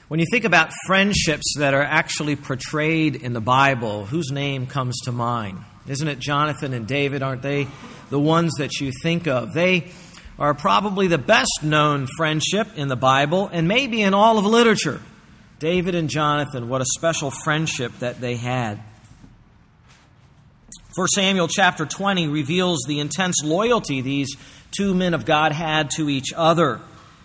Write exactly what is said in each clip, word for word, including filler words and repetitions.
When you think about friendships that are actually portrayed in the Bible, whose name comes to mind? Isn't it Jonathan and David? Aren't they the ones that you think of? They are probably the best known friendship in the Bible and maybe in all of literature. David and Jonathan, what a special friendship that they had. First Samuel chapter twenty reveals the intense loyalty these two men of God had to each other.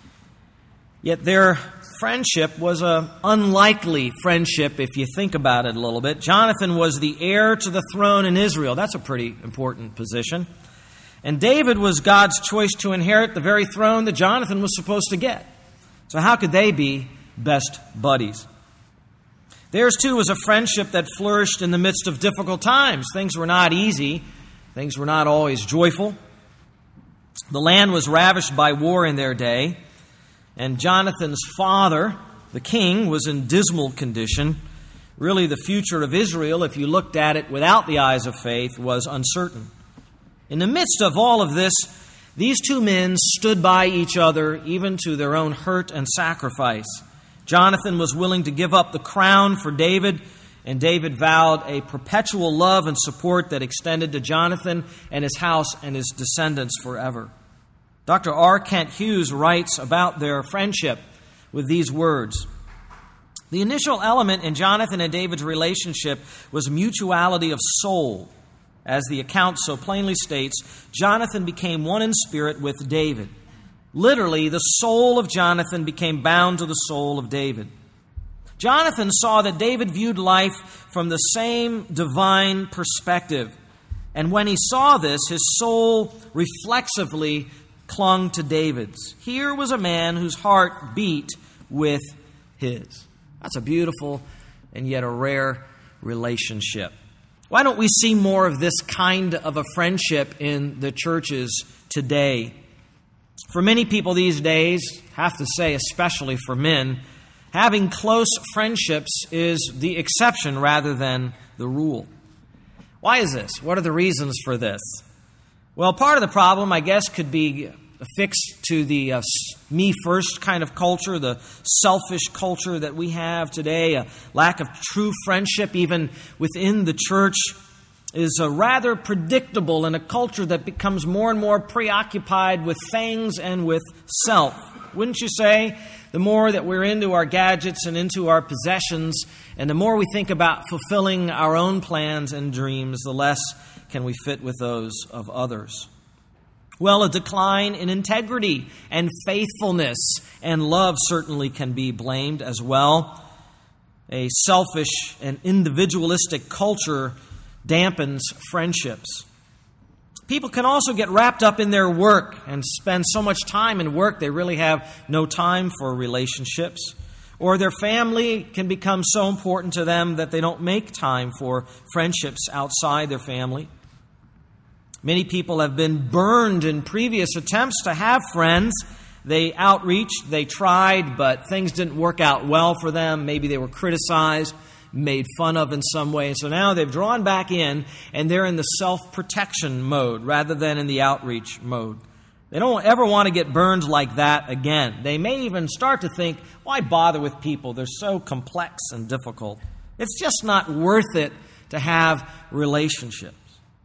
Yet their friendship was an unlikely friendship if you think about it a little bit. Jonathan was the heir to the throne in Israel. That's a pretty important position. And David was God's choice to inherit the very throne that Jonathan was supposed to get. So how could they be best buddies? Theirs, too, was a friendship that flourished in the midst of difficult times. Things were not easy. Things were not always joyful. The land was ravished by war in their day. And Jonathan's father, the king, was in dismal condition. Really, the future of Israel, if you looked at it without the eyes of faith, was uncertain. In the midst of all of this, these two men stood by each other, even to their own hurt and sacrifice. Jonathan was willing to give up the crown for David, and David vowed a perpetual love and support that extended to Jonathan and his house and his descendants forever. Doctor R. Kent Hughes writes about their friendship with these words. The initial element in Jonathan and David's relationship was mutuality of soul. As the account so plainly states, Jonathan became one in spirit with David. Literally, the soul of Jonathan became bound to the soul of David. Jonathan saw that David viewed life from the same divine perspective. And when he saw this, his soul reflexively clung to David's. Here was a man whose heart beat with his. That's a beautiful and yet a rare relationship. Why don't we see more of this kind of a friendship in the churches today? For many people these days, I have to say especially for men, having close friendships is the exception rather than the rule. Why is this? What are the reasons for this? Well, part of the problem, I guess, could be affixed to the uh, me-first kind of culture, the selfish culture that we have today. A lack of true friendship, even within the church, is uh, rather predictable in a culture that becomes more and more preoccupied with things and with self. Wouldn't you say? The more that we're into our gadgets and into our possessions, and the more we think about fulfilling our own plans and dreams, the less can we fit with those of others. Well, a decline in integrity and faithfulness and love certainly can be blamed as well. A selfish and individualistic culture dampens friendships. People can also get wrapped up in their work and spend so much time in work they really have no time for relationships. Or their family can become so important to them that they don't make time for friendships outside their family. Many people have been burned in previous attempts to have friends. They outreached, they tried, but things didn't work out well for them. Maybe they were criticized, made fun of in some way. So now they've drawn back in, and they're in the self-protection mode rather than in the outreach mode. They don't ever want to get burned like that again. They may even start to think, why bother with people? They're so complex and difficult. It's just not worth it to have relationships.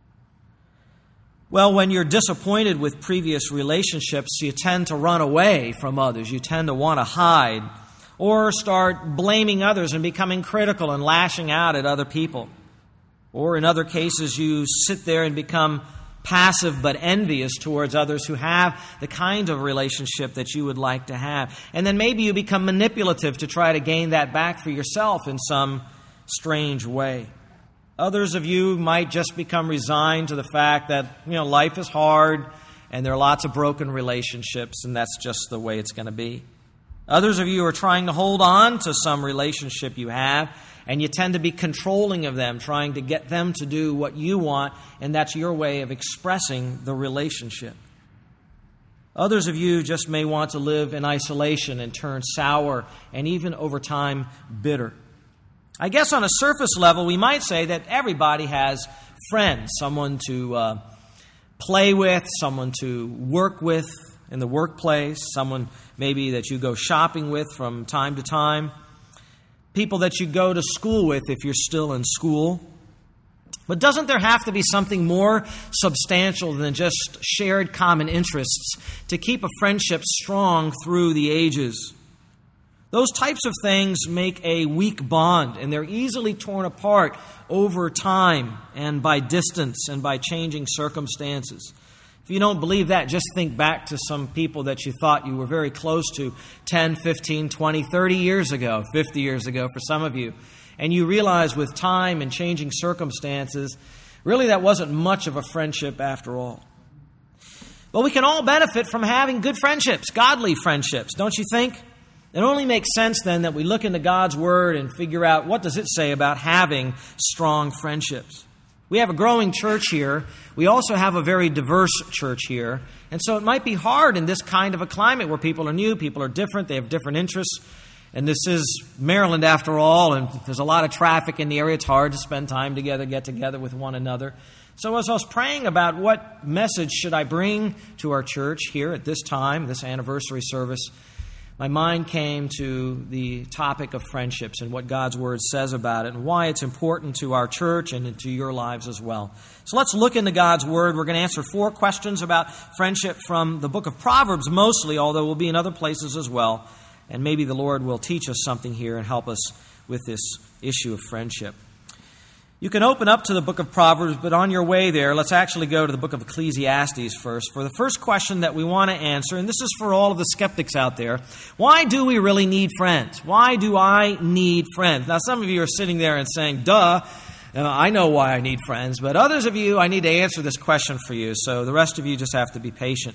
Well, when you're disappointed with previous relationships, you tend to run away from others. You tend to want to hide or start blaming others and becoming critical and lashing out at other people. Or in other cases, you sit there and become passive but envious towards others who have the kind of relationship that you would like to have. And then maybe you become manipulative to try to gain that back for yourself in some strange way. Others of you might just become resigned to the fact that, you know, life is hard and there are lots of broken relationships and that's just the way it's going to be. Others of you are trying to hold on to some relationship you have and you tend to be controlling of them, trying to get them to do what you want, and that's your way of expressing the relationship. Others of you just may want to live in isolation and turn sour and even over time bitter. I guess on a surface level, we might say that everybody has friends, someone to uh, play with, someone to work with in the workplace, someone maybe that you go shopping with from time to time. people that you go to school with if you're still in school. But doesn't there have to be something more substantial than just shared common interests to keep a friendship strong through the ages? Those types of things make a weak bond, and they're easily torn apart over time and by distance and by changing circumstances. If you don't believe that, just think back to some people that you thought you were very close to ten, fifteen, twenty, thirty years ago, fifty years ago for some of you. And you realize with time and changing circumstances, really that wasn't much of a friendship after all. But we can all benefit from having good friendships, godly friendships, don't you think? It only makes sense then that we look into God's Word and figure out what does it say about having strong friendships. We have a growing church here. We also have a very diverse church here. And so it might be hard in this kind of a climate where people are new, people are different, they have different interests. And this is Maryland after all, and there's a lot of traffic in the area. It's hard to spend time together, get together with one another. So as I was praying about what message should I bring to our church here at this time, this anniversary service, my mind came to the topic of friendships and what God's Word says about it and why it's important to our church and to your lives as well. So let's look into God's Word. We're going to answer four questions about friendship from the book of Proverbs mostly, although we'll be in other places as well. And maybe the Lord will teach us something here and help us with this issue of friendship. You can open up to the book of Proverbs, but on your way there, let's actually go to the book of Ecclesiastes first. For the first question that we want to answer, and this is for all of the skeptics out there, why do we really need friends? Why do I need friends? Now, some of you are sitting there and saying, duh, I know why I need friends. But others of you, I need to answer this question for you. So the rest of you just have to be patient.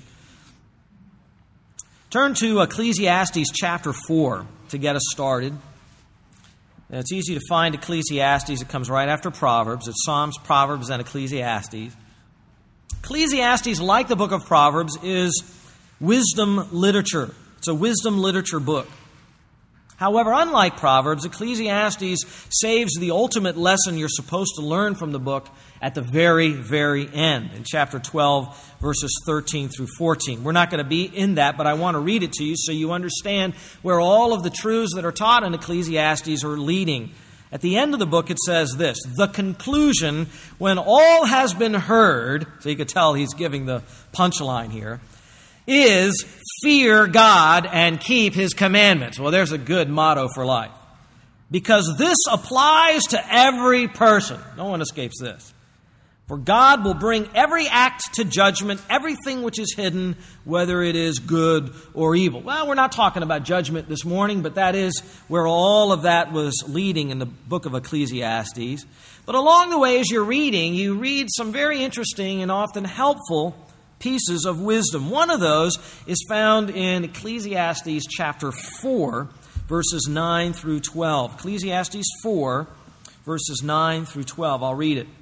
Turn to Ecclesiastes chapter four to get us started. And it's easy to find Ecclesiastes. It comes right after Proverbs. It's Psalms, Proverbs, and Ecclesiastes. Ecclesiastes, like the book of Proverbs, is wisdom literature. It's a wisdom literature book. However, unlike Proverbs, Ecclesiastes saves the ultimate lesson you're supposed to learn from the book at the very, very end, in chapter twelve, verses thirteen through fourteen. We're not going to be in that, but I want to read it to you so you understand where all of the truths that are taught in Ecclesiastes are leading. At the end of the book, it says this, the conclusion, when all has been heard, so you could tell he's giving the punchline here, is fear God and keep His commandments. Well, there's a good motto for life. Because this applies to every person. No one escapes this. For God will bring every act to judgment, everything which is hidden, whether it is good or evil. Well, we're not talking about judgment this morning, but that is where all of that was leading in the book of Ecclesiastes. But along the way, as you're reading, you read some very interesting and often helpful pieces of wisdom. One of those is found in Ecclesiastes chapter four, verses nine through twelve. Ecclesiastes four, verses nine through twelve. I'll read it.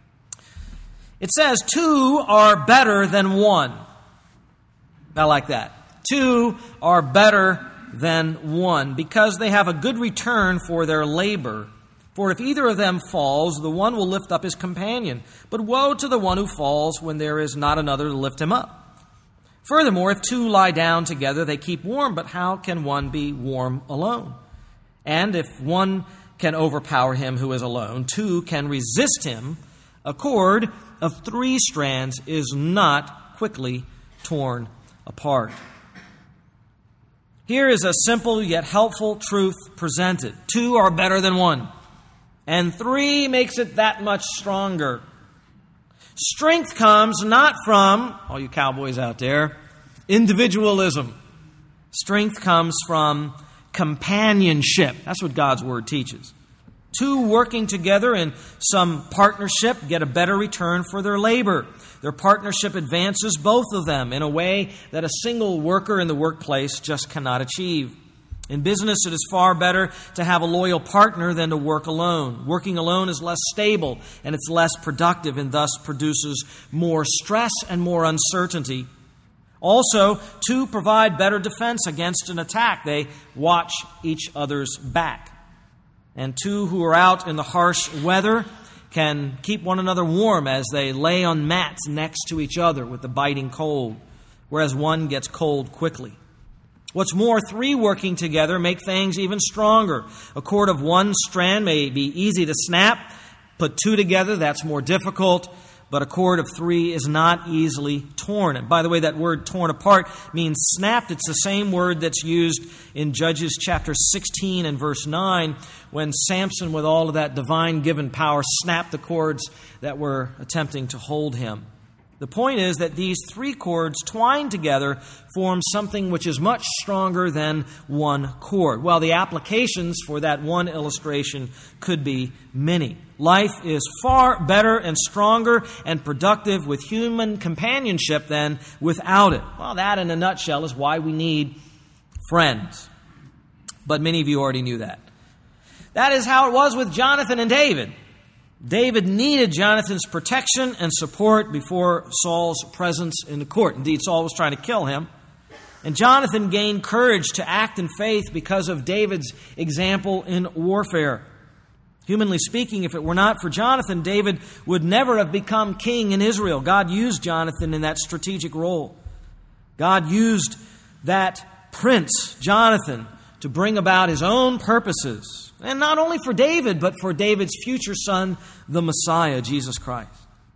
It says, two are better than one. I like that. Two are better than one because they have a good return for their labor. For if either of them falls, the one will lift up his companion. But woe to the one who falls when there is not another to lift him up. Furthermore, if two lie down together, they keep warm. But how can one be warm alone? And if one can overpower him who is alone, two can resist him. A cord of three strands is not quickly torn apart. Here is a simple yet helpful truth presented. Two are better than one. And three makes it that much stronger. Strength comes not from, all you cowboys out there, individualism. Strength comes from companionship. That's what God's Word teaches. Two working together in some partnership get a better return for their labor. Their partnership advances both of them in a way that a single worker in the workplace just cannot achieve. In business, it is far better to have a loyal partner than to work alone. Working alone is less stable and it's less productive and thus produces more stress and more uncertainty. Also, two provide better defense against an attack. They watch each other's back. And two who are out in the harsh weather can keep one another warm as they lay on mats next to each other with the biting cold, whereas one gets cold quickly. What's more, three working together make things even stronger. A cord of one strand may be easy to snap. Put two together, that's more difficult. But a cord of three is not easily torn. And by the way, that word torn apart means snapped. It's the same word that's used in Judges chapter sixteen and verse nine when Samson, with all of that divine given power, snapped the cords that were attempting to hold him. The point is that these three cords twined together form something which is much stronger than one cord. Well, the applications for that one illustration could be many. Life is far better and stronger and productive with human companionship than without it. Well, that in a nutshell is why we need friends. But many of you already knew that. That is how it was with Jonathan and David. David needed Jonathan's protection and support before Saul's presence in the court. Indeed, Saul was trying to kill him. And Jonathan gained courage to act in faith because of David's example in warfare. Humanly speaking, if it were not for Jonathan, David would never have become king in Israel. God used Jonathan in that strategic role. God used that prince, Jonathan, to bring about his own purposes. And not only for David, but for David's future son, the Messiah, Jesus Christ.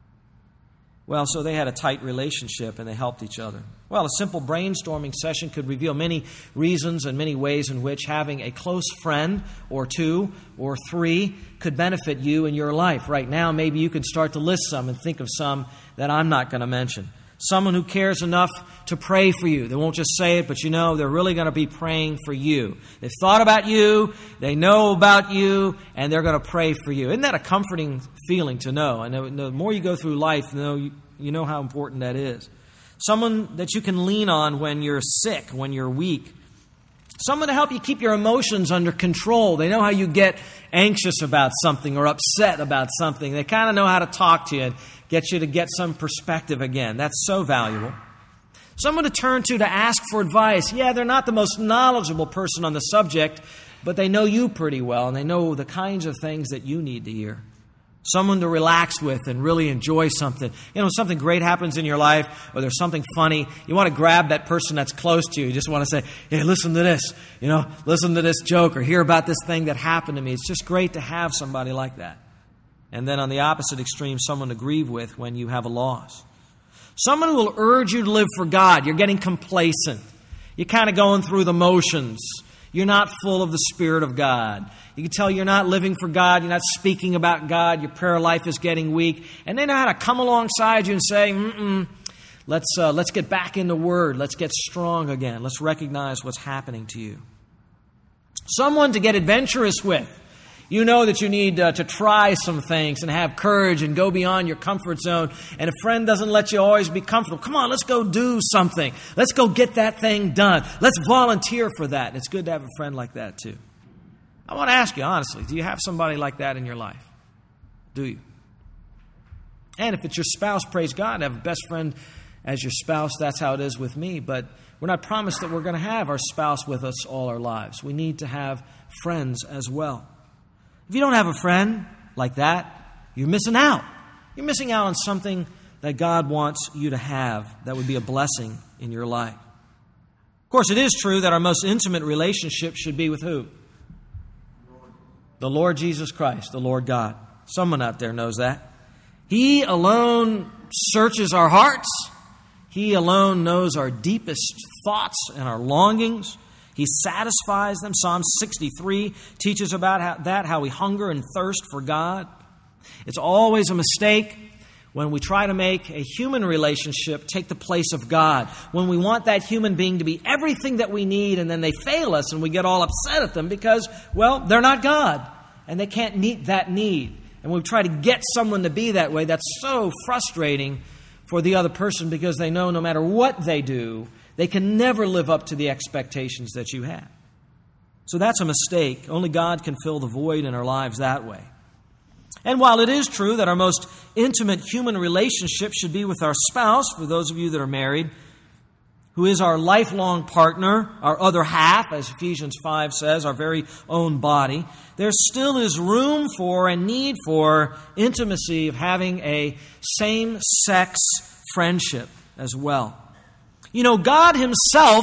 Well, so they had a tight relationship and they helped each other. Well, a simple brainstorming session could reveal many reasons and many ways in which having a close friend or two or three could benefit you in your life. Right now, maybe you can start to list some and think of some that I'm not going to mention. Someone who cares enough to pray for you. They won't just say it, but you know they're really going to be praying for you. They've thought about you, they know about you, and they're going to pray for you. Isn't that a comforting feeling to know? And the more you go through life, you know, you know how important that is. Someone that you can lean on when you're sick, when you're weak. Someone to help you keep your emotions under control. They know how you get anxious about something or upset about something. They kind of know how to talk to you and get you to get some perspective again. That's so valuable. Someone to turn to to ask for advice. Yeah, they're not the most knowledgeable person on the subject, but they know you pretty well and they know the kinds of things that you need to hear. Someone to relax with and really enjoy something. You know, something great happens in your life or there's something funny, you want to grab that person that's close to you. You just want to say, hey, listen to this. You know, listen to this joke or hear about this thing that happened to me. It's just great to have somebody like that. And then on the opposite extreme, someone to grieve with when you have a loss. Someone who will urge you to live for God. You're getting complacent. You're kind of going through the motions. You're not full of the Spirit of God. You can tell you're not living for God. You're not speaking about God. Your prayer life is getting weak. And they know how to come alongside you and say, mm-mm, let's, uh, let's get back in the Word. Let's get strong again. Let's recognize what's happening to you. Someone to get adventurous with. You know that you need uh, to try some things and have courage and go beyond your comfort zone. And a friend doesn't let you always be comfortable. Come on, let's go do something. Let's go get that thing done. Let's volunteer for that. And it's good to have a friend like that too. I want to ask you honestly, do you have somebody like that in your life? Do you? And if it's your spouse, praise God, have a best friend as your spouse. That's how it is with me. But we're not promised that we're going to have our spouse with us all our lives. We need to have friends as well. If you don't have a friend like that, you're missing out. You're missing out on something that God wants you to have that would be a blessing in your life. Of course, it is true that our most intimate relationship should be with who? The Lord Jesus Christ, the Lord God. Someone out there knows that. He alone searches our hearts. He alone knows our deepest thoughts and our longings. He satisfies them. Psalm sixty-three teaches about how, that, how we hunger and thirst for God. It's always a mistake when we try to make a human relationship take the place of God. When we want that human being to be everything that we need and then they fail us and we get all upset at them because, well, they're not God and they can't meet that need. And we try to get someone to be that way. That's so frustrating for the other person because they know no matter what they do, they can never live up to the expectations that you have. So that's a mistake. Only God can fill the void in our lives that way. And while it is true that our most intimate human relationship should be with our spouse, for those of you that are married, who is our lifelong partner, our other half, as Ephesians five says, our very own body, there still is room for and need for intimacy of having a same-sex friendship as well. You know, God Himself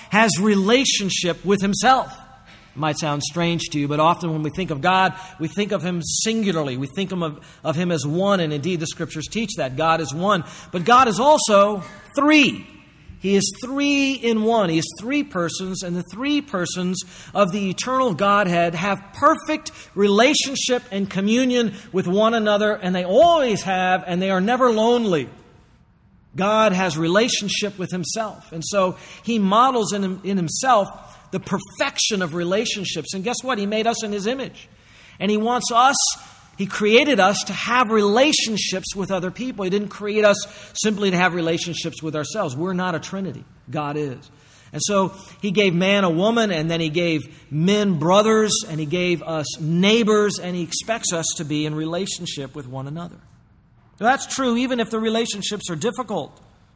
has relationship with himself. It might sound strange to you, but often when we think of God, we think of him singularly. We think of, of him as one, and indeed the Scriptures teach that. God is one. But God is also three. He is three in one. He is three persons, and the three persons of the eternal Godhead have perfect relationship and communion with one another, and they always have, and they are never lonely. God has relationship with himself, and so he models in, in himself the perfection of relationships. And guess what? He made us in his image, and he wants us He created us to have relationships with other people. He didn't create us simply to have relationships with ourselves. We're not a trinity. God is. And so he gave man a woman, and then he gave men brothers, and he gave us neighbors, and he expects us to be in relationship with one another. Now, that's true even if the relationships are difficult.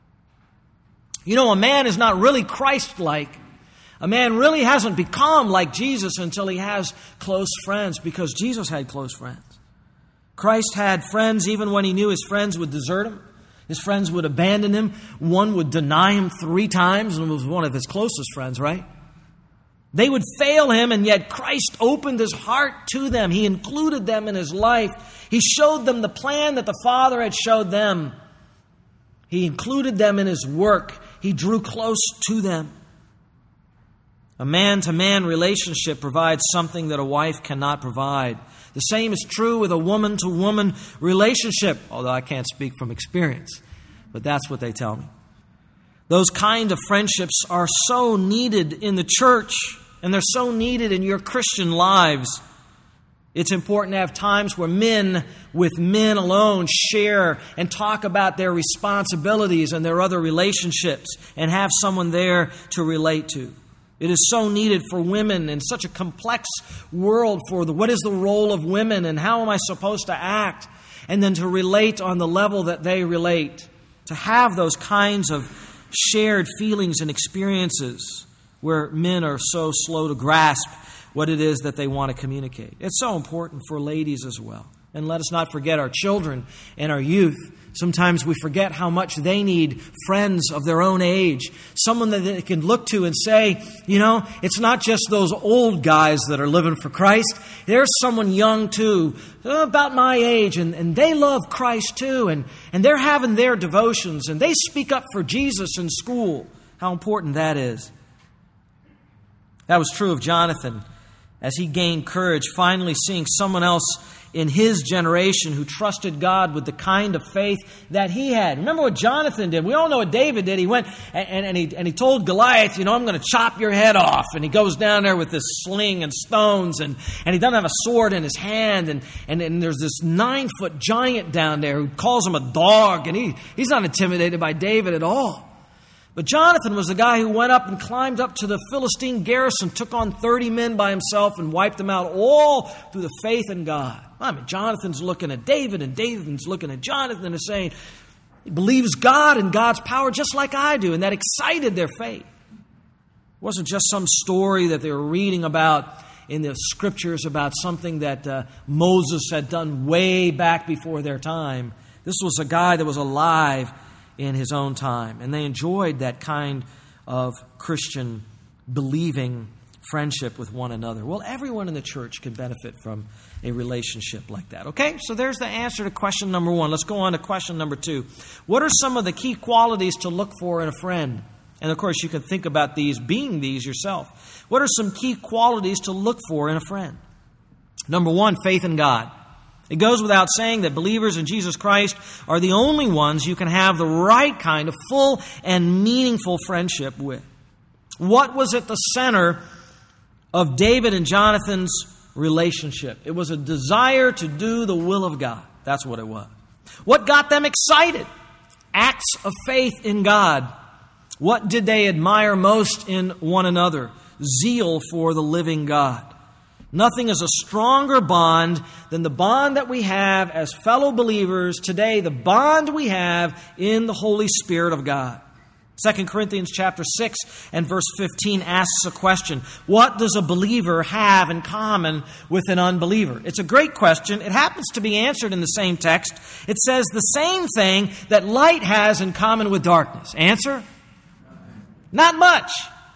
You know, a man is not really Christ-like. A man really hasn't become like Jesus until he has close friends, because Jesus had close friends. Christ had friends even when he knew his friends would desert him. His friends would abandon him. One would deny him three times, and it was one of his closest friends, right? They would fail him, and yet Christ opened his heart to them. He included them in his life. He showed them the plan that the Father had showed them. He included them in his work. He drew close to them. A man-to-man relationship provides something that a wife cannot provide. The same is true with a woman-to-woman relationship, although I can't speak from experience, but that's what they tell me. Those kind of friendships are so needed in the church, and they're so needed in your Christian lives. It's important to have times where men with men alone share and talk about their responsibilities and their other relationships, and have someone there to relate to. It is so needed for women in such a complex world for the, what is the role of women and how am I supposed to act? And then to relate on the level that they relate. To have those kinds of shared feelings and experiences where men are so slow to grasp what it is that they want to communicate. It's so important for ladies as well. And let us not forget our children and our youth. Sometimes we forget how much they need friends of their own age. Someone that they can look to and say, you know, it's not just those old guys that are living for Christ. There's someone young too, about my age, and, and they love Christ too. And, and they're having their devotions, and they speak up for Jesus in school. How important that is. That was true of Jonathan as he gained courage, finally seeing someone else in his generation who trusted God with the kind of faith that he had. Remember what Jonathan did. We all know what David did. He went and, and, and, he, and he told Goliath, you know, I'm going to chop your head off. And he goes down there with this sling and stones, and, and he doesn't have a sword in his hand. And, and, and there's this nine-foot giant down there who calls him a dog, and he, he's not intimidated by David at all. But Jonathan was the guy who went up and climbed up to the Philistine garrison, took on thirty men by himself and wiped them out, all through the faith in God. I mean, Jonathan's looking at David, and David's looking at Jonathan and saying, he believes God and God's power just like I do, and that excited their faith. It wasn't just some story that they were reading about in the Scriptures about something that uh, Moses had done way back before their time. This was a guy that was alive in his own time. And they enjoyed that kind of Christian believing friendship with one another. Well, everyone in the church can benefit from a relationship like that. Okay, so there's the answer to question number one. Let's go on to question number two. What are some of the key qualities to look for in a friend? And of course, you can think about these being these yourself. What are some key qualities to look for in a friend? Number one, faith in God. It goes without saying that believers in Jesus Christ are the only ones you can have the right kind of full and meaningful friendship with. What was at the center of David and Jonathan's relationship? It was a desire to do the will of God. That's what it was. What got them excited? Acts of faith in God. What did they admire most in one another? Zeal for the living God. Nothing is a stronger bond than the bond that we have as fellow believers today, the bond we have in the Holy Spirit of God. Second Corinthians chapter six and verse fifteen asks a question. What does a believer have in common with an unbeliever? It's a great question. It happens to be answered in the same text. It says the same thing that light has in common with darkness. Answer? Not much.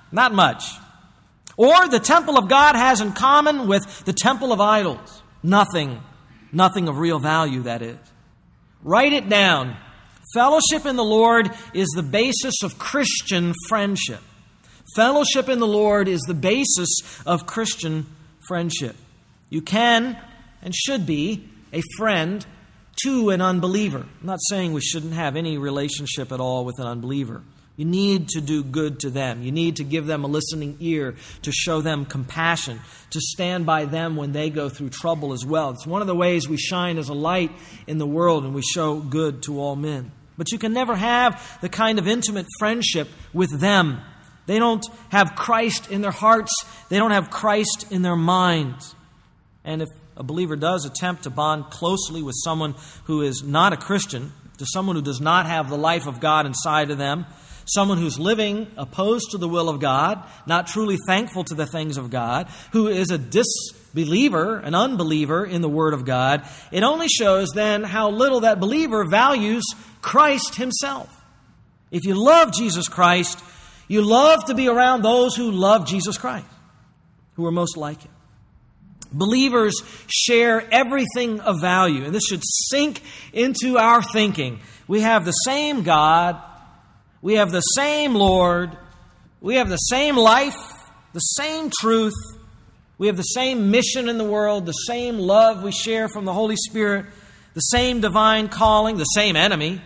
Not much. Or the temple of God has in common with the temple of idols. Nothing. Nothing of real value, that is. Write it down. Fellowship in the Lord is the basis of Christian friendship. Fellowship in the Lord is the basis of Christian friendship. You can and should be a friend to an unbeliever. I'm not saying we shouldn't have any relationship at all with an unbeliever. You need to do good to them. You need to give them a listening ear, to show them compassion, to stand by them when they go through trouble as well. It's one of the ways we shine as a light in the world and we show good to all men. But you can never have the kind of intimate friendship with them. They don't have Christ in their hearts. They don't have Christ in their minds. And if a believer does attempt to bond closely with someone who is not a Christian, to someone who does not have the life of God inside of them, someone who's living opposed to the will of God, not truly thankful to the things of God, who is a disbeliever, an unbeliever in the Word of God, it only shows then how little that believer values Christ himself. If you love Jesus Christ, you love to be around those who love Jesus Christ, who are most like Him. Believers share everything of value, and this should sink into our thinking. We have the same God. We have the same Lord. We have the same life, the same truth. We have the same mission in the world, the same love we share from the Holy Spirit, the same divine calling, the same enemy,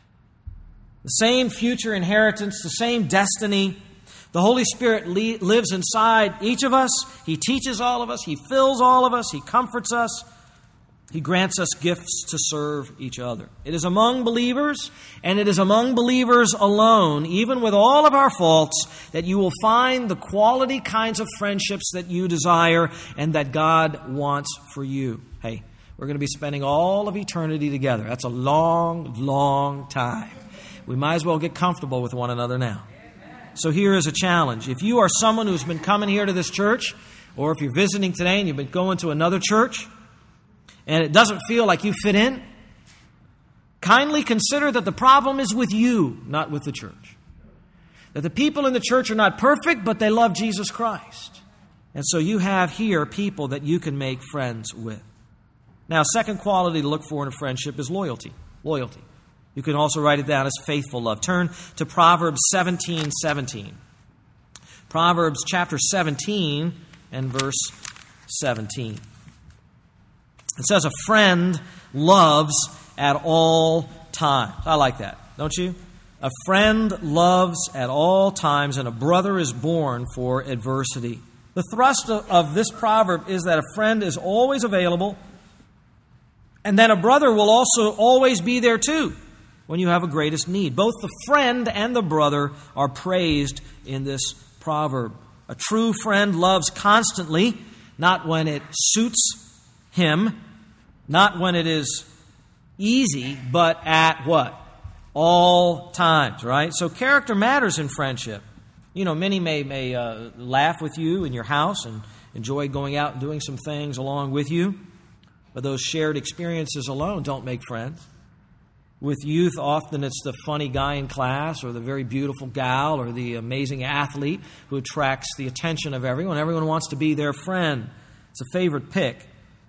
the same future inheritance, the same destiny. The Holy Spirit le- lives inside each of us. He teaches all of us. He fills all of us. He comforts us. He grants us gifts to serve each other. It is among believers, and it is among believers alone, even with all of our faults, that you will find the quality kinds of friendships that you desire and that God wants for you. Hey, we're going to be spending all of eternity together. That's a long, long time. We might as well get comfortable with one another now. So here is a challenge. If you are someone who's been coming here to this church, or if you're visiting today and you've been going to another church, and it doesn't feel like you fit in, kindly consider that the problem is with you, not with the church. That the people in the church are not perfect, but they love Jesus Christ. And so you have here people that you can make friends with. Now, second quality to look for in a friendship is loyalty. Loyalty. You can also write it down as faithful love. Turn to Proverbs seventeen seventeen. Proverbs chapter seventeen and verse seventeen. It says, a friend loves at all times. I like that, don't you? A friend loves at all times, and a brother is born for adversity. The thrust of this proverb is that a friend is always available, and then a brother will also always be there too when you have a greatest need. Both the friend and the brother are praised in this proverb. A true friend loves constantly, not when it suits him, not when it is easy, but at what? All times, right? So character matters in friendship. You know, many may, may uh, laugh with you in your house and enjoy going out and doing some things along with you, but those shared experiences alone don't make friends. With youth, often it's the funny guy in class or the very beautiful gal or the amazing athlete who attracts the attention of everyone. Everyone wants to be their friend. It's a favorite pick.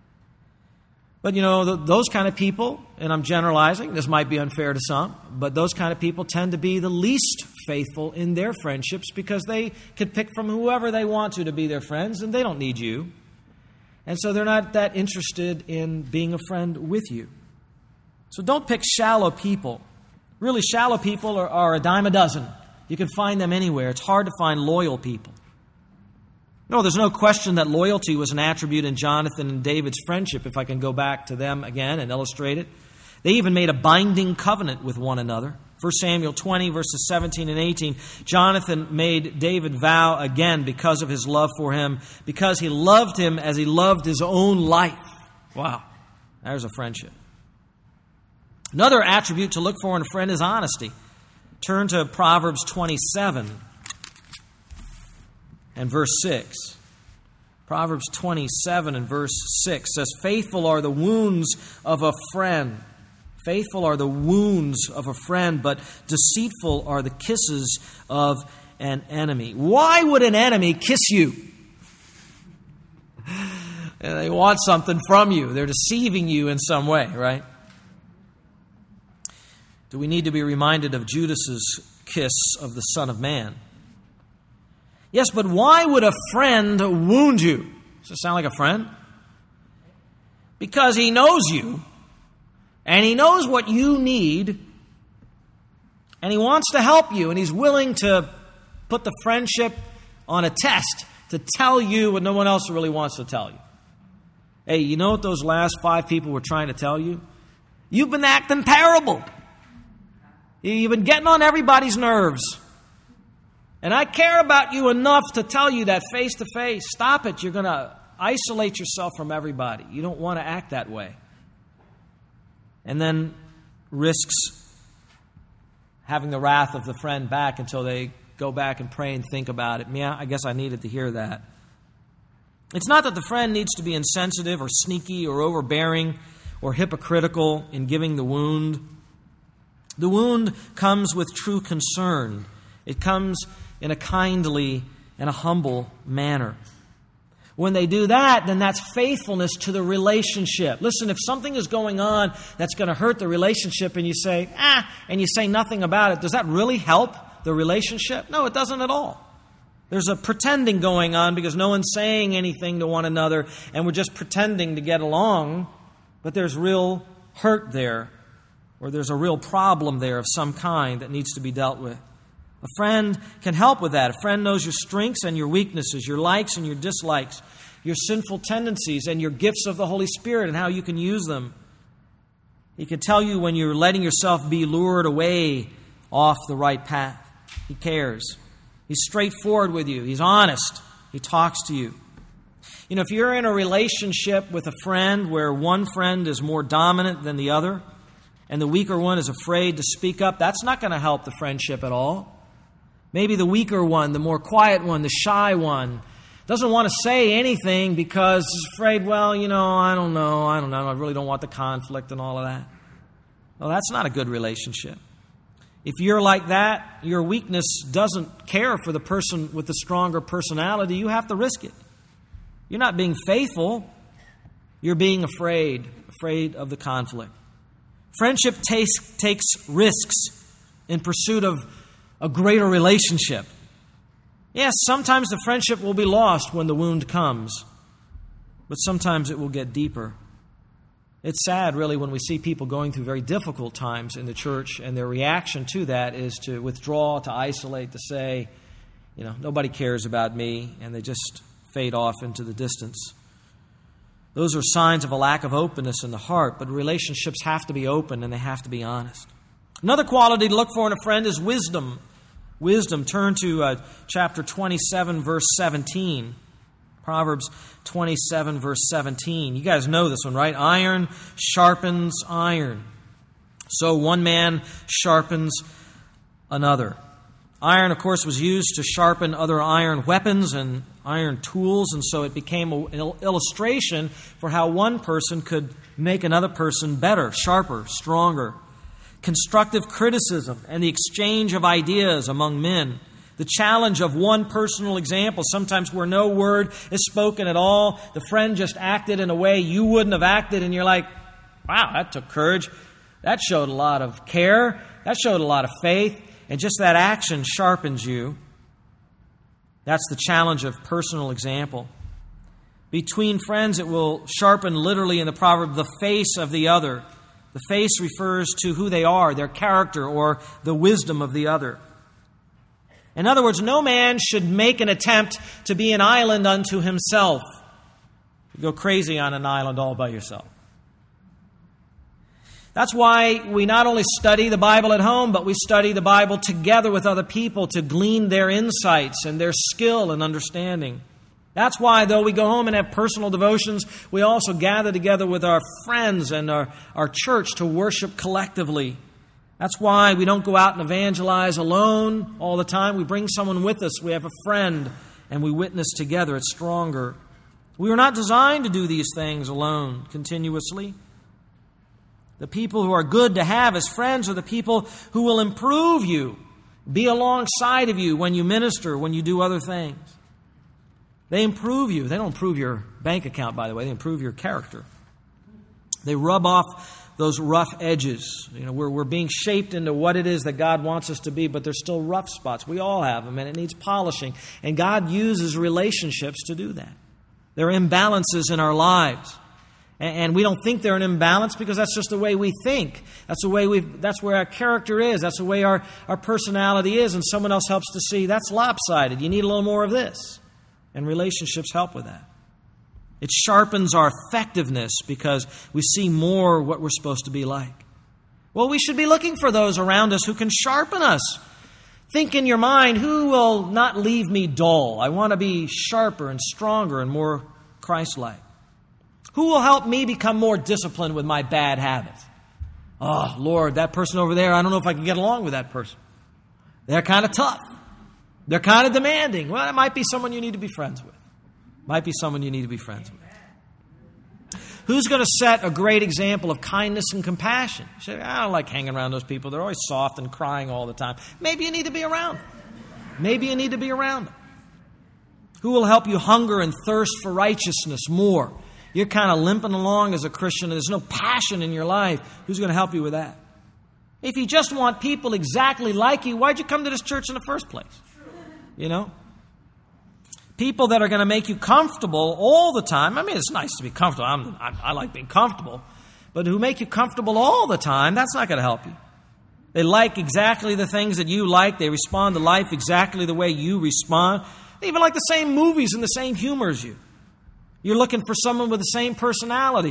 But, you know, th- those kind of people, and I'm generalizing, this might be unfair to some, but those kind of people tend to be the least faithful in their friendships because they could pick from whoever they want to to be their friends, and they don't need you. And so they're not that interested in being a friend with you. So don't pick shallow people. Really, shallow people are, are a dime a dozen. You can find them anywhere. It's hard to find loyal people. No, there's no question that loyalty was an attribute in Jonathan and David's friendship, if I can go back to them again and illustrate it. They even made a binding covenant with one another. First Samuel twenty, verses seventeen and eighteen, Jonathan made David vow again because of his love for him, because he loved him as he loved his own life. Wow, there's a friendship. Another attribute to look for in a friend is honesty. Turn to Proverbs twenty-seven and verse six. Proverbs twenty-seven and verse six says, faithful are the wounds of a friend. Faithful are the wounds of a friend, but deceitful are the kisses of an enemy. Why would an enemy kiss you? They want something from you. They're deceiving you in some way, right? Do we need to be reminded of Judas's kiss of the Son of Man? Yes, but why would a friend wound you? Does it sound like a friend? Because he knows you, and he knows what you need, and he wants to help you, and he's willing to put the friendship on a test to tell you what no one else really wants to tell you. Hey, you know what those last five people were trying to tell you? You've been acting terrible. You've been getting on everybody's nerves. And I care about you enough to tell you that face to face. Stop it. You're going to isolate yourself from everybody. You don't want to act that way. And then risks having the wrath of the friend back until they go back and pray and think about it. Yeah, I guess I needed to hear that. It's not that the friend needs to be insensitive or sneaky or overbearing or hypocritical in giving the wound. The wound comes with true concern. It comes in a kindly and a humble manner. When they do that, then that's faithfulness to the relationship. Listen, if something is going on that's going to hurt the relationship and you say, ah, and you say nothing about it, does that really help the relationship? No, it doesn't at all. There's a pretending going on because no one's saying anything to one another and we're just pretending to get along, but there's real hurt there, or there's a real problem there of some kind that needs to be dealt with. A friend can help with that. A friend knows your strengths and your weaknesses, your likes and your dislikes, your sinful tendencies and your gifts of the Holy Spirit and how you can use them. He can tell you when you're letting yourself be lured away off the right path. He cares. He's straightforward with you. He's honest. He talks to you. You know, if you're in a relationship with a friend where one friend is more dominant than the other and the weaker one is afraid to speak up, that's not going to help the friendship at all. Maybe the weaker one, the more quiet one, the shy one, doesn't want to say anything because he's afraid, well, you know, I don't know, I don't know, I really don't want the conflict and all of that. Well, that's not a good relationship. If you're like that, your weakness doesn't care for the person with the stronger personality, you have to risk it. You're not being faithful, you're being afraid, afraid of the conflict. Friendship takes, takes risks in pursuit of a greater relationship. Yes, sometimes the friendship will be lost when the wound comes, but sometimes it will get deeper. It's sad, really, when we see people going through very difficult times in the church, and their reaction to that is to withdraw, to isolate, to say, you know, nobody cares about me, and they just fade off into the distance. Those are signs of a lack of openness in the heart, but relationships have to be open and they have to be honest. Another quality to look for in a friend is wisdom. Wisdom. Turn to uh, chapter twenty-seven, verse seventeen. Proverbs twenty-seven, verse seventeen. You guys know this one, right? Iron sharpens iron. So one man sharpens another. Iron, of course, was used to sharpen other iron weapons and iron tools, and so it became an illustration for how one person could make another person better, sharper, stronger. Constructive criticism and the exchange of ideas among men. The challenge of one personal example, sometimes where no word is spoken at all. The friend just acted in a way you wouldn't have acted, and you're like, wow, that took courage. That showed a lot of care. That showed a lot of faith. And just that action sharpens you. That's the challenge of personal example. Between friends, it will sharpen, literally in the proverb, the face of the other. The face refers to who they are, their character, or the wisdom of the other. In other words, no man should make an attempt to be an island unto himself. You go crazy on an island all by yourself. That's why we not only study the Bible at home, but we study the Bible together with other people to glean their insights and their skill and understanding. That's why, though we go home and have personal devotions, we also gather together with our friends and our, our church to worship collectively. That's why we don't go out and evangelize alone all the time. We bring someone with us. We have a friend, and we witness together. It's stronger. We were not designed to do these things alone continuously. The people who are good to have as friends are the people who will improve you. be alongside of you when you minister, when you do other things. They improve you. They don't improve your bank account, by the way. They improve your character. They rub off those rough edges. You know, we're, we're being shaped into what it is that God wants us to be, but there's still rough spots. We all have them, and it needs polishing. And God uses relationships to do that. There are imbalances in our lives. And, and we don't think they're an imbalance because that's just the way we think. That's the way we. That's where our character is. That's the way our, our personality is. And someone else helps to see that's lopsided. You need a little more of this. And relationships help with that. It sharpens our effectiveness because we see more what we're supposed to be like. Well, we should be looking for those around us who can sharpen us. Think in your mind, who will not leave me dull? I want to be sharper and stronger and more Christ-like. Who will help me become more disciplined with my bad habits? Oh, Lord, that person over there, I don't know if I can get along with that person. They're kind of tough. They're kind of demanding. Well, it might be someone you need to be friends with. Might be someone you need to be friends with. Who's going to set a great example of kindness and compassion? You say, I don't like hanging around those people. They're always soft and crying all the time. Maybe you need to be around them. Maybe you need to be around them. Who will help you hunger and thirst for righteousness more? You're kind of limping along as a Christian and there's no passion in your life. Who's going to help you with that? If you just want people exactly like you, why'd you come to this church in the first place? You know? People that are going to make you comfortable all the time. I mean, it's nice to be comfortable. I'm, I, I like being comfortable. But who make you comfortable all the time, that's not going to help you. They like exactly the things that you like. They respond to life exactly the way you respond. They even like the same movies and the same humor as you. You're looking for someone with the same personality.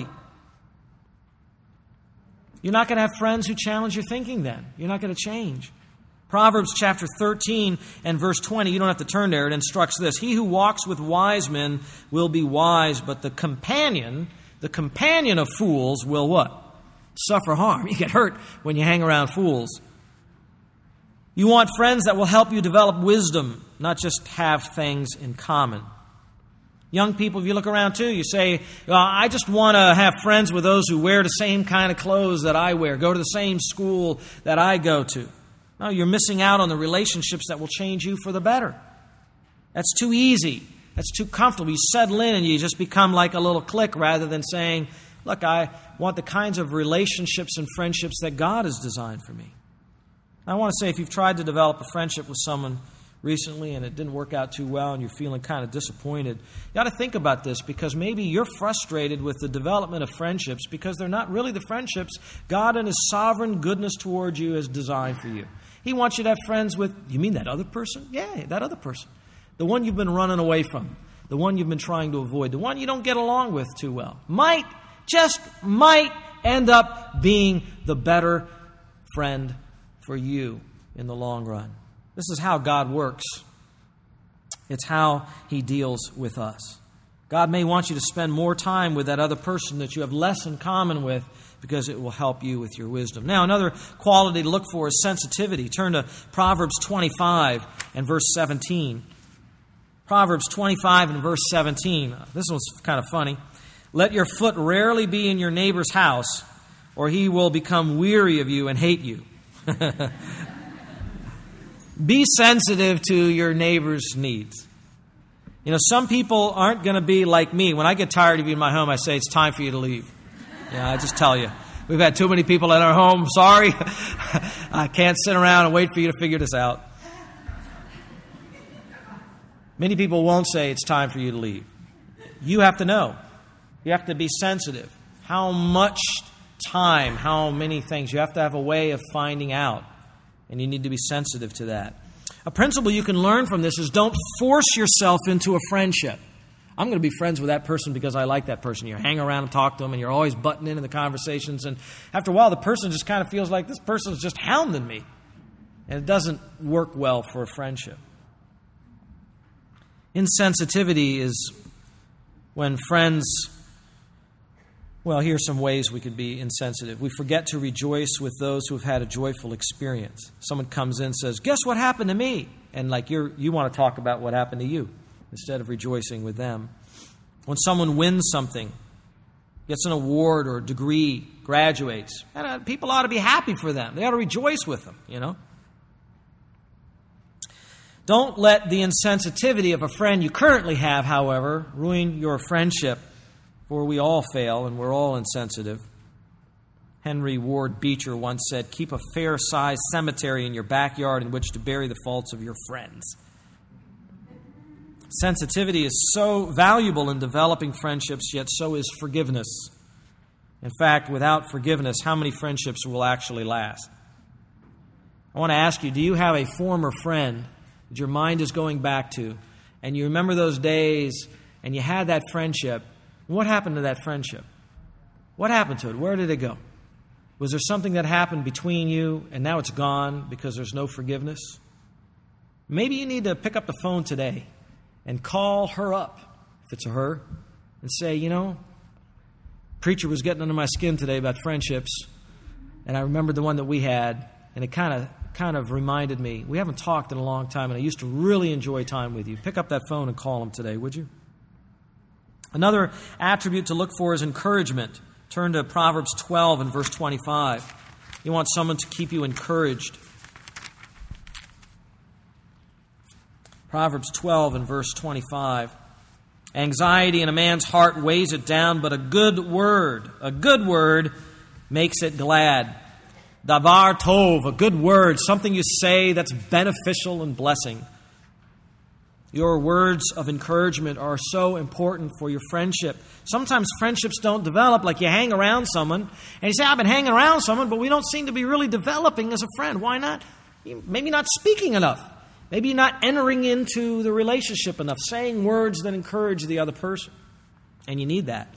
You're not going to have friends who challenge your thinking then. You're not going to change. Proverbs chapter thirteen and verse twenty, you don't have to turn there, it instructs this. He who walks with wise men will be wise, but the companion, the companion of fools will what? Suffer harm. You get hurt when you hang around fools. You want friends that will help you develop wisdom, not just have things in common. Young people, if you look around too, you say, well, I just want to have friends with those who wear the same kind of clothes that I wear, go to the same school that I go to. No, you're missing out on the relationships that will change you for the better. That's too easy. That's too comfortable. You settle in and you just become like a little clique rather than saying, look, I want the kinds of relationships and friendships that God has designed for me. I want to say if you've tried to develop a friendship with someone recently and it didn't work out too well and you're feeling kind of disappointed, you got to think about this because maybe you're frustrated with the development of friendships because they're not really the friendships God in His sovereign goodness towards you has designed for you. He wants you to have friends with, you mean that other person? Yeah, that other person. The one you've been running away from. The one you've been trying to avoid. The one you don't get along with too well. Might, just might end up being the better friend for you in the long run. This is how God works. It's how He deals with us. God may want you to spend more time with that other person that you have less in common with because it will help you with your wisdom. Now, another quality to look for is sensitivity. Turn to Proverbs twenty-five and verse seventeen. Proverbs twenty-five and verse seventeen. This one's kind of funny. Let your foot rarely be in your neighbor's house, or he will become weary of you and hate you. Be sensitive to your neighbor's needs. You know, some people aren't going to be like me. When I get tired of you in my home, I say, it's time for you to leave. Yeah, I just tell you. We've had too many people in our home. Sorry. I can't sit around and wait for you to figure this out. Many people won't say it's time for you to leave. You have to know. You have to be sensitive. How much time, how many things. You have to have a way of finding out. And you need to be sensitive to that. A principle you can learn from this is don't force yourself into a friendship. I'm going to be friends with that person because I like that person. You hang around and talk to them and you're always butting into the conversations. And after a while, the person just kind of feels like this person is just hounding me. And it doesn't work well for a friendship. Insensitivity is when friends, well, here's some ways we could be insensitive. We forget to rejoice with those who have had a joyful experience. Someone comes in and says, guess what happened to me? And like you're, you want to talk about what happened to you instead of rejoicing with them. When someone wins something, gets an award or a degree, graduates, and people ought to be happy for them. They ought to rejoice with them, you know. Don't let the insensitivity of a friend you currently have, however, ruin your friendship, for we all fail and we're all insensitive. Henry Ward Beecher once said, "Keep a fair-sized cemetery in your backyard in which to bury the faults of your friends." Sensitivity is so valuable in developing friendships, yet so is forgiveness. In fact, without forgiveness, how many friendships will actually last? I want to ask you, do you have a former friend that your mind is going back to, and you remember those days, and you had that friendship? What happened to that friendship? What happened to it? Where did it go? Was there something that happened between you, and now it's gone because there's no forgiveness? Maybe you need to pick up the phone today and call her up, if it's a her, and say, you know, preacher was getting under my skin today about friendships, and I remembered the one that we had, and it kind of kind of reminded me, we haven't talked in a long time, and I used to really enjoy time with you. Pick up that phone and call him today, would you? Another attribute to look for is encouragement. Turn to Proverbs twelve and verse twenty-five. You want someone to keep you encouraged. Proverbs twelve and verse twenty-five. Anxiety in a man's heart weighs it down, but a good word, a good word makes it glad. Davar tov, a good word, something you say that's beneficial and blessing. Your words of encouragement are so important for your friendship. Sometimes friendships don't develop, like you hang around someone, and you say, I've been hanging around someone, but we don't seem to be really developing as a friend. Why not? Maybe not speaking enough. Maybe you're not entering into the relationship enough, saying words that encourage the other person. And you need that.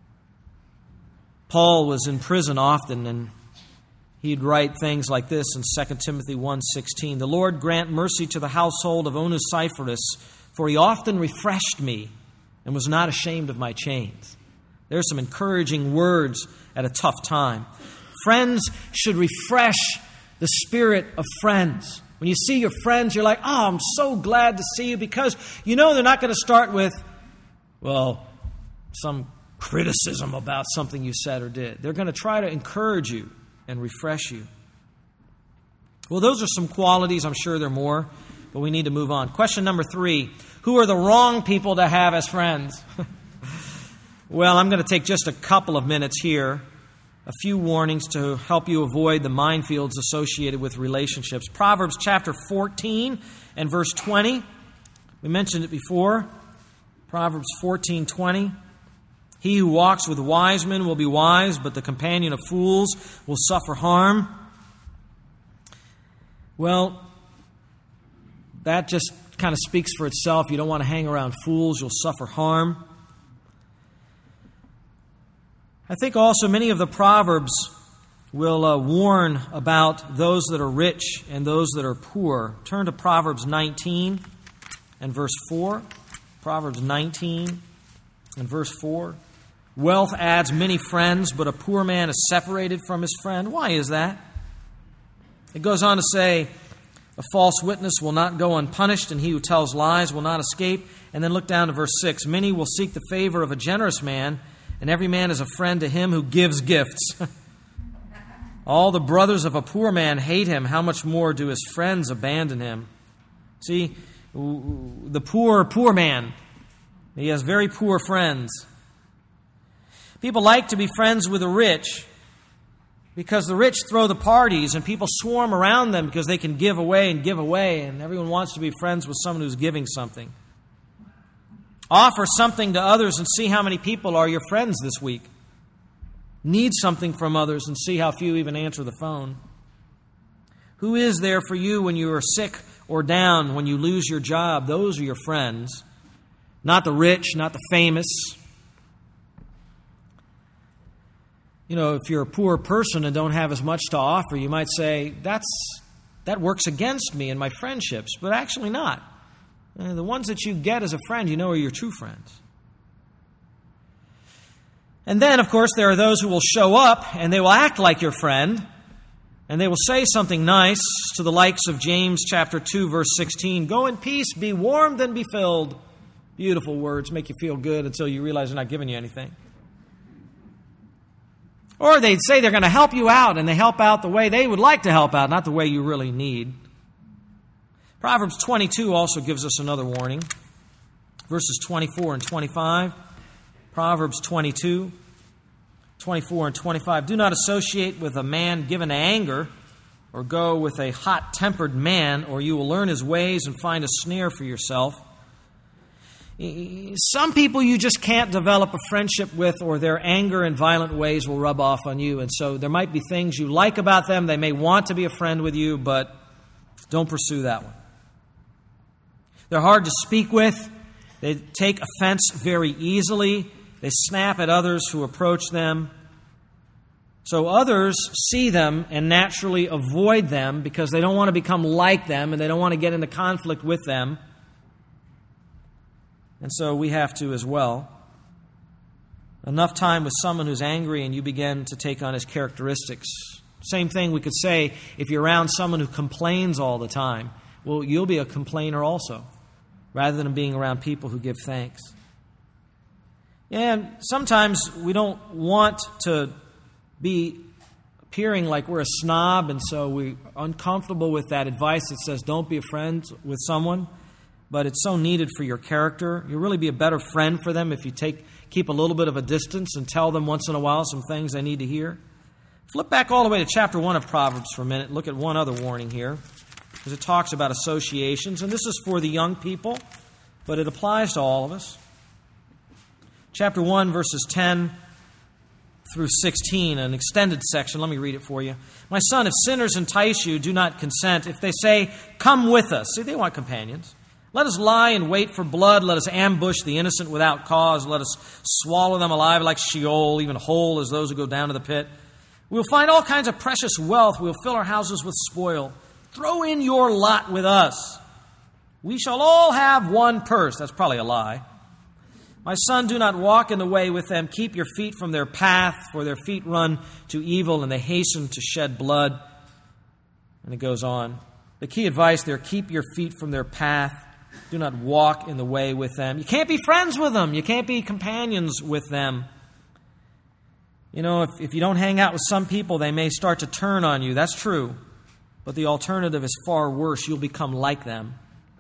Paul was in prison often, and he'd write things like this in Second Timothy one sixteen. The Lord grant mercy to the household of Onesiphorus, for he often refreshed me and was not ashamed of my chains. There's some encouraging words at a tough time. Friends should refresh the spirit of friends. When you see your friends, you're like, oh, I'm so glad to see you, because you know they're not going to start with, well, some criticism about something you said or did. They're going to try to encourage you and refresh you. Well, those are some qualities. I'm sure there are more, but we need to move on. Question number three, who are the wrong people to have as friends? Well, I'm going to take just a couple of minutes here. A few warnings to help you avoid the minefields associated with relationships. Proverbs chapter fourteen and verse twenty. We mentioned it before. Proverbs fourteen twenty. He who walks with wise men will be wise, but the companion of fools will suffer harm. Well, that just kind of speaks for itself. You don't want to hang around fools, you'll suffer harm. I think also many of the Proverbs will uh, warn about those that are rich and those that are poor. Turn to Proverbs nineteen and verse four. Proverbs nineteen and verse four. Wealth adds many friends, but a poor man is separated from his friend. Why is that? It goes on to say, a false witness will not go unpunished, and he who tells lies will not escape. And then look down to verse six. Many will seek the favor of a generous man, and every man is a friend to him who gives gifts. All the brothers of a poor man hate him. How much more do his friends abandon him? See, the poor, poor man, he has very poor friends. People like to be friends with the rich because the rich throw the parties and people swarm around them because they can give away and give away, and everyone wants to be friends with someone who's giving something. Offer something to others and see how many people are your friends this week. Need something from others and see how few even answer the phone. Who is there for you when you are sick or down, when you lose your job? Those are your friends. Not the rich, not the famous. You know, if you're a poor person and don't have as much to offer, you might say, that's that works against me and my friendships, but actually not. Uh, the ones that you get as a friend, you know, are your true friends. And then, of course, there are those who will show up and they will act like your friend, and they will say something nice to the likes of James chapter two, verse sixteen. Go in peace, be warmed and be filled. Beautiful words, make you feel good until you realize they're not giving you anything. Or they'd say they're going to help you out, and they help out the way they would like to help out, not the way you really need. Proverbs twenty-two also gives us another warning. Verses twenty-four and twenty-five. Proverbs twenty-two, twenty-four and twenty-five. Do not associate with a man given to anger, or go with a hot-tempered man, or you will learn his ways and find a snare for yourself. Some people you just can't develop a friendship with, or their anger and violent ways will rub off on you. And so there might be things you like about them. They may want to be a friend with you, but don't pursue that one. They're hard to speak with. They take offense very easily. They snap at others who approach them. So others see them and naturally avoid them because they don't want to become like them and they don't want to get into conflict with them. And so we have to as well. Enough time with someone who's angry and you begin to take on his characteristics. Same thing we could say if you're around someone who complains all the time. Well, you'll be a complainer also, rather than being around people who give thanks. And sometimes we don't want to be appearing like we're a snob, and so we're uncomfortable with that advice that says don't be a friend with someone, but it's so needed for your character. You'll really be a better friend for them if you take keep a little bit of a distance and tell them once in a while some things they need to hear. Flip back all the way to chapter one of Proverbs for a minute. Look at one other warning here, because it talks about associations, and this is for the young people, but it applies to all of us. Chapter one, verses ten through sixteen, an extended section. Let me read it for you. My son, if sinners entice you, do not consent. If they say, come with us. See, they want companions. Let us lie in wait for blood. Let us ambush the innocent without cause. Let us swallow them alive like Sheol, even whole as those who go down to the pit. We will find all kinds of precious wealth. We will fill our houses with spoil. Throw in your lot with us. We shall all have one purse. That's probably a lie. My son, do not walk in the way with them. Keep your feet from their path, for their feet run to evil, and they hasten to shed blood. And it goes on. The key advice there, keep your feet from their path. Do not walk in the way with them. You can't be friends with them. You can't be companions with them. You know, if, if you don't hang out with some people, they may start to turn on you. That's true. But the alternative is far worse. You'll become like them.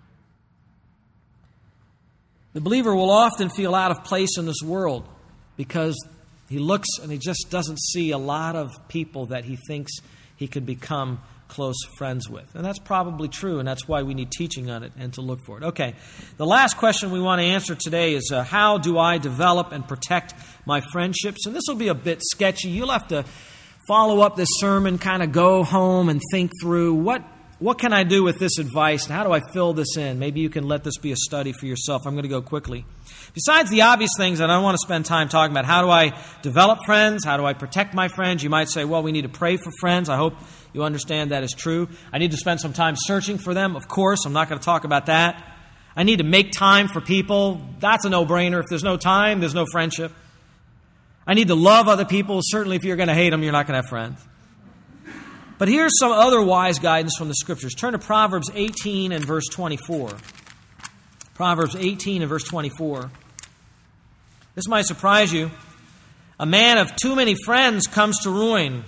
The believer will often feel out of place in this world because he looks and he just doesn't see a lot of people that he thinks he could become close friends with. And that's probably true, and that's why we need teaching on it and to look for it. Okay, the last question we want to answer today is uh, how do I develop and protect my friendships? And this will be a bit sketchy. You'll have to follow up this sermon, kind of go home and think through what What can I do with this advice, and how do I fill this in? Maybe you can let this be a study for yourself. I'm going to go quickly. Besides the obvious things, and I don't want to spend time talking about how do I develop friends, how do I protect my friends, you might say, well, we need to pray for friends. I hope you understand that is true. I need to spend some time searching for them. Of course, I'm not going to talk about that. I need to make time for people. That's a no-brainer. If there's no time, there's no friendship. I need to love other people. Certainly, if you're going to hate them, you're not going to have friends. But here's some other wise guidance from the Scriptures. Turn to Proverbs eighteen and verse twenty-four. Proverbs eighteen and verse twenty-four. This might surprise you. A man of too many friends comes to ruin,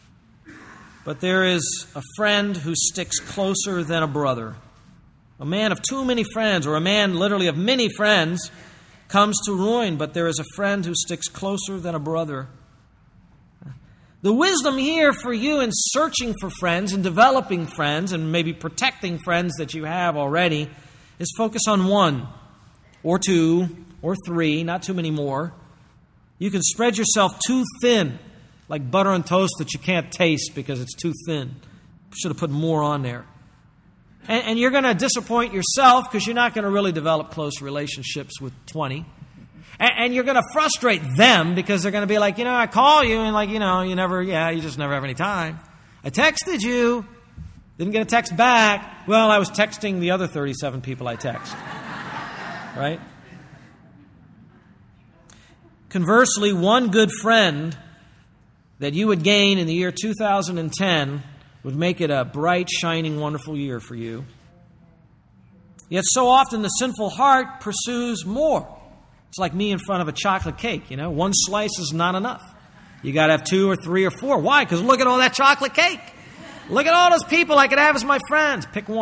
but there is a friend who sticks closer than a brother. A man of too many friends, or a man literally of many friends, comes to ruin, but there is a friend who sticks closer than a brother. The wisdom here for you in searching for friends and developing friends and maybe protecting friends that you have already is focus on one or two or three, not too many more. You can spread yourself too thin, like butter on toast that you can't taste because it's too thin. Should have put more on there. And, and you're going to disappoint yourself because you're not going to really develop close relationships with twenty. And you're going to frustrate them because they're going to be like, you know, I call you and like, you know, you never, yeah, you just never have any time. I texted you, didn't get a text back. Well, I was texting the other thirty-seven people I text. Right? Conversely, one good friend that you would gain in the year two thousand ten would make it a bright, shining, wonderful year for you. Yet so often the sinful heart pursues more. It's like me in front of a chocolate cake, you know. One slice is not enough. You got to have two or three or four. Why? Because look at all that chocolate cake. Look at all those people I could have as my friends. Pick one.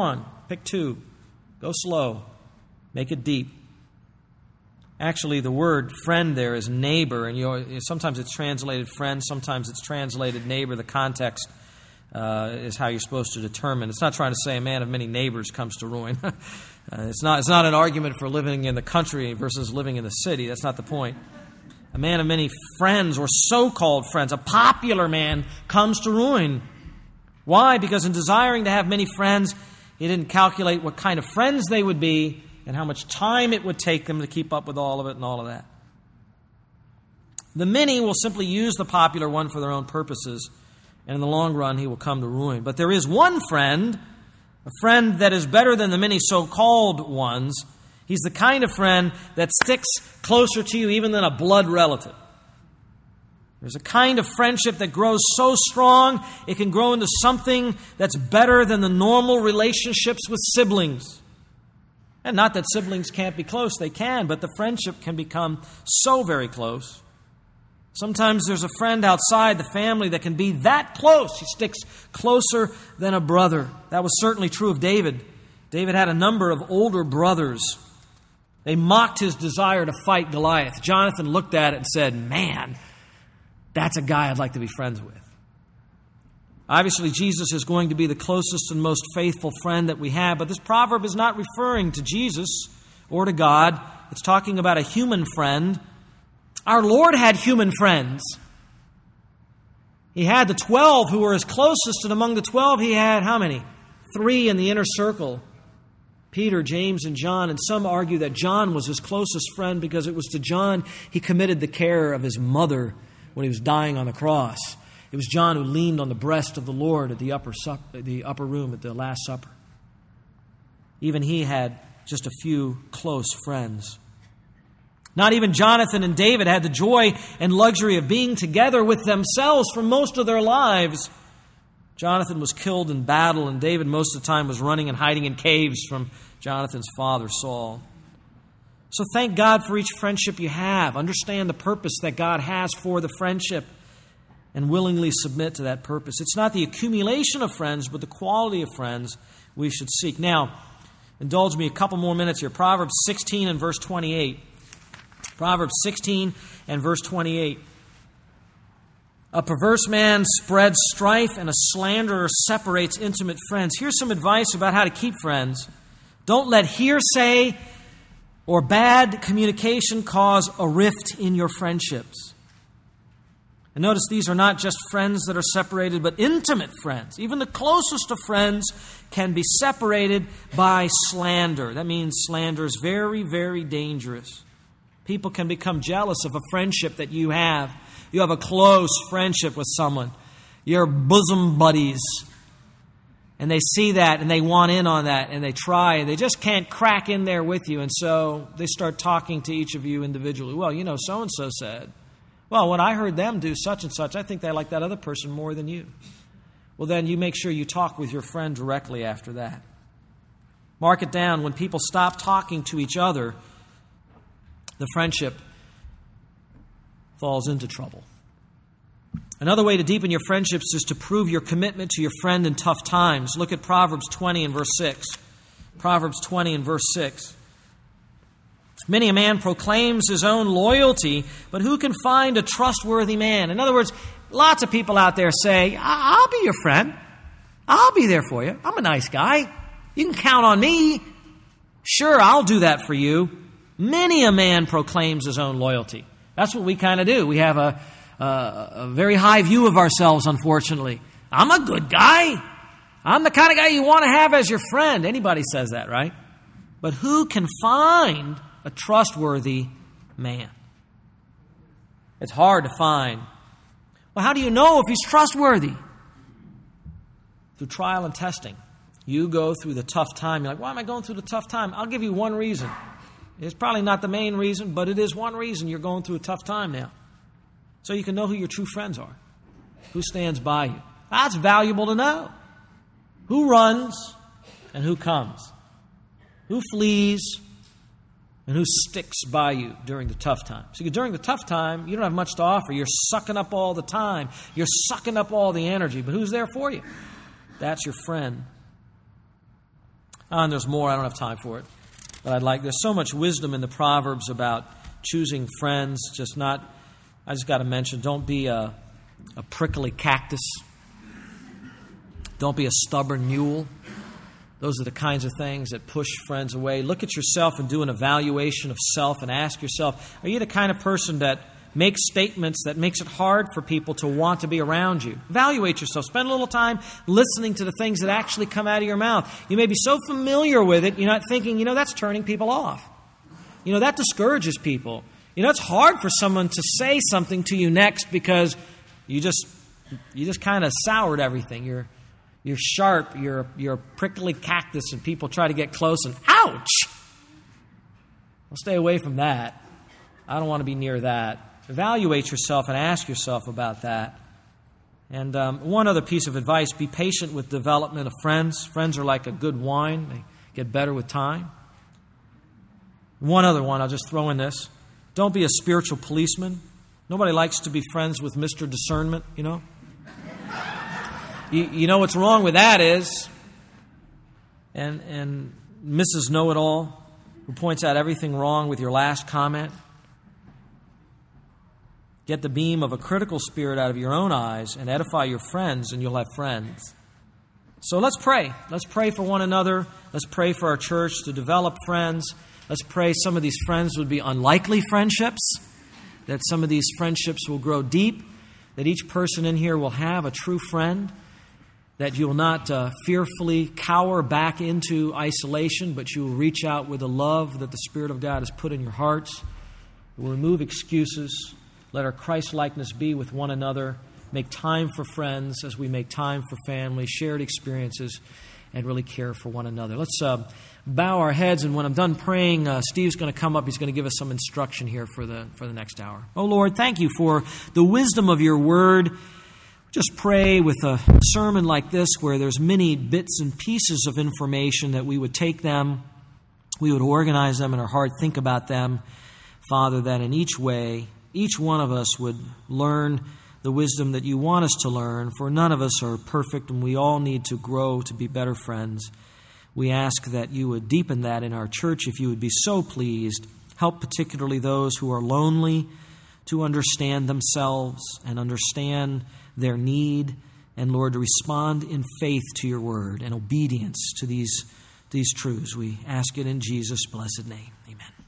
Pick two. Go slow. Make it deep. Actually, the word friend there is neighbor, and you sometimes it's translated friend, sometimes it's translated neighbor. The context uh, is how you're supposed to determine. It's not trying to say a man of many neighbors comes to ruin. uh, it's not. It's not an argument for living in the country versus living in the city. That's not the point. A man of many friends, or so-called friends, a popular man, comes to ruin. Why? Because in desiring to have many friends, he didn't calculate what kind of friends they would be and how much time it would take them to keep up with all of it and all of that. The many will simply use the popular one for their own purposes, and in the long run, he will come to ruin. But there is one friend, a friend that is better than the many so-called ones. He's the kind of friend that sticks closer to you even than a blood relative. There's a kind of friendship that grows so strong, it can grow into something that's better than the normal relationships with siblings. And not that siblings can't be close, they can, but the friendship can become so very close. Sometimes there's a friend outside the family that can be that close. He sticks closer than a brother. That was certainly true of David. David had a number of older brothers. They mocked his desire to fight Goliath. Jonathan looked at it and said, man, that's a guy I'd like to be friends with. Obviously, Jesus is going to be the closest and most faithful friend that we have, but this proverb is not referring to Jesus or to God. It's talking about a human friend. Our Lord had human friends. He had the twelve who were his closest, and among the twelve he had how many? Three in the inner circle. Peter, James, and John. And some argue that John was his closest friend because it was to John he committed the care of his mother when he was dying on the cross. It was John who leaned on the breast of the Lord at the upper supper, the upper room at the Last Supper. Even he had just a few close friends. Not even Jonathan and David had the joy and luxury of being together with themselves for most of their lives. Jonathan was killed in battle, and David most of the time was running and hiding in caves from Jonathan's father, Saul. So thank God for each friendship you have. Understand the purpose that God has for the friendship and willingly submit to that purpose. It's not the accumulation of friends, but the quality of friends we should seek. Now, indulge me a couple more minutes here. Proverbs sixteen and verse twenty-eight. Proverbs sixteen and verse twenty-eight. A perverse man spreads strife, and a slanderer separates intimate friends. Here's some advice about how to keep friends. Don't let hearsay or bad communication cause a rift in your friendships. And notice these are not just friends that are separated, but intimate friends. Even the closest of friends can be separated by slander. That means slander is very, very dangerous. People can become jealous of a friendship that you have. You have a close friendship with someone. You're bosom buddies. And they see that and they want in on that and they try and they just can't crack in there with you. And so they start talking to each of you individually. Well, you know, so-and-so said, well, when I heard them do such and such, I think they like that other person more than you. Well, then you make sure you talk with your friend directly after that. Mark it down. When people stop talking to each other, the friendship falls into trouble. Another way to deepen your friendships is to prove your commitment to your friend in tough times. Look at Proverbs twenty and verse six. Proverbs twenty and verse six. Many a man proclaims his own loyalty, but who can find a trustworthy man? In other words, lots of people out there say, I'll be your friend. I'll be there for you. I'm a nice guy. You can count on me. Sure, I'll do that for you. Many a man proclaims his own loyalty. That's what we kind of do. We have a, a, a very high view of ourselves, unfortunately. I'm a good guy. I'm the kind of guy you want to have as your friend. Anybody says that, right? But who can find a trustworthy man? It's hard to find. Well, how do you know if he's trustworthy? Through trial and testing. You go through the tough time. You're like, why am I going through the tough time? I'll give you one reason. It's probably not the main reason, but it is one reason you're going through a tough time now. So you can know who your true friends are. Who stands by you. That's valuable to know. Who runs and who comes. Who flees and who sticks by you during the tough time. So during the tough time, you don't have much to offer. You're sucking up all the time. You're sucking up all the energy. But who's there for you? That's your friend. Uh, and there's more. I don't have time for it. But I'd like, there's so much wisdom in the Proverbs about choosing friends, just not, I just got to mention, don't be a, a prickly cactus. Don't be a stubborn mule. Those are the kinds of things that push friends away. Look at yourself and do an evaluation of self and ask yourself, are you the kind of person that makes statements that makes it hard for people to want to be around you? Evaluate yourself. Spend a little time listening to the things that actually come out of your mouth. You may be so familiar with it, you're not thinking, you know, that's turning people off. You know, that discourages people. You know, it's hard for someone to say something to you next because you just you just kind of soured everything. You're you're sharp, you're you're a prickly cactus, and people try to get close and ouch! Well, stay away from that. I don't want to be near that. Evaluate yourself and ask yourself about that. And um, one other piece of advice, be patient with development of friends. Friends are like a good wine. They get better with time. One other one, I'll just throw in this. Don't be a spiritual policeman. Nobody likes to be friends with Mister Discernment, you know. you, you know what's wrong with that is, and, and Missus Know-It-All, who points out everything wrong with your last comment. Get the beam of a critical spirit out of your own eyes and edify your friends, and you'll have friends. So let's pray. Let's pray for one another. Let's pray for our church to develop friends. Let's pray some of these friends would be unlikely friendships, that some of these friendships will grow deep, that each person in here will have a true friend, that you will not uh, fearfully cower back into isolation, but you will reach out with the love that the Spirit of God has put in your hearts. We'll remove excuses. Let our Christ-likeness be with one another. Make time for friends as we make time for family, shared experiences, and really care for one another. Let's uh, bow our heads, and when I'm done praying, uh, Steve's going to come up. He's going to give us some instruction here for the for the next hour. Oh, Lord, thank you for the wisdom of your word. Just pray with a sermon like this where there's many bits and pieces of information that we would take them, we would organize them in our heart, think about them, Father, that in each way, each one of us would learn the wisdom that you want us to learn, for none of us are perfect and we all need to grow to be better friends. We ask that you would deepen that in our church if you would be so pleased. Help particularly those who are lonely to understand themselves and understand their need, and Lord, to respond in faith to your word and obedience to these, these truths. We ask it in Jesus' blessed name. Amen.